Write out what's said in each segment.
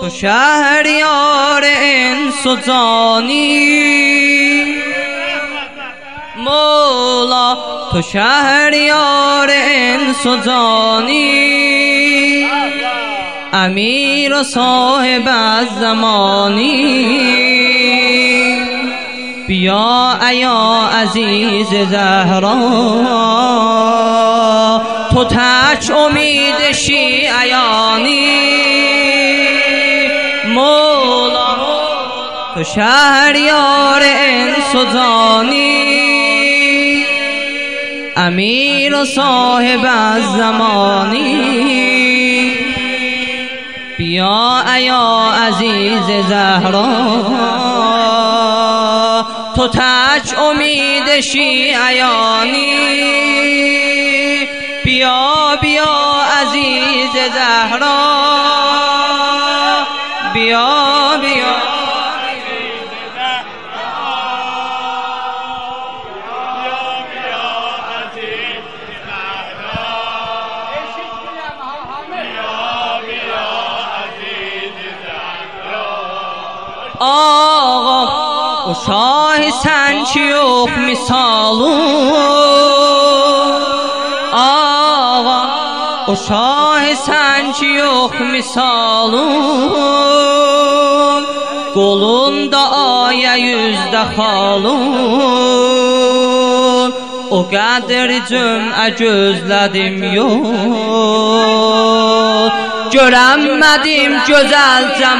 تو شهریار انس و جانی، مولا تو شهریار انس و جانی، امیر و صاحب الزمانی. بیا ایا عزیز زهرا، تو تاج امید شیعیانی. مولا تو شهریار انس و جانی، امیر و صاحب الزمانی. بیا ایا عزیز زهرا، تو تاج امید شیعیانی. بیا بیا عزیز زهرا، بیا بیا آقا و شاه سنچیوخ مثالون، آقا و شاه سنچیوخ مثالون. Qolunda aya yüzdə xalun, o qədər cümə gözlədim yox, görənmədim gözəl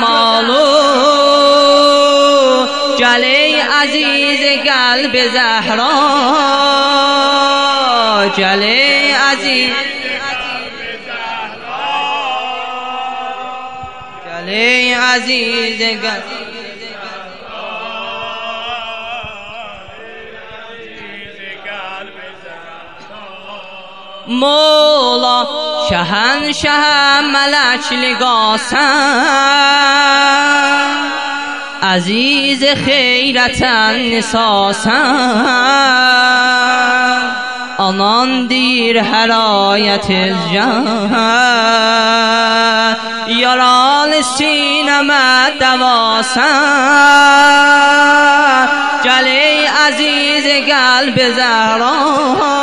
cəmalun. Gəl ey əziz qəlb Zəhra, gəl ey əziz gəl ey əziz qəlb. مولا شهنشه ملک لگاسن، عزیز خیرتن نساسن. آنان دیر هرایت جان، یاران سینما دواسن. گل ای عزیز قلب زهرا،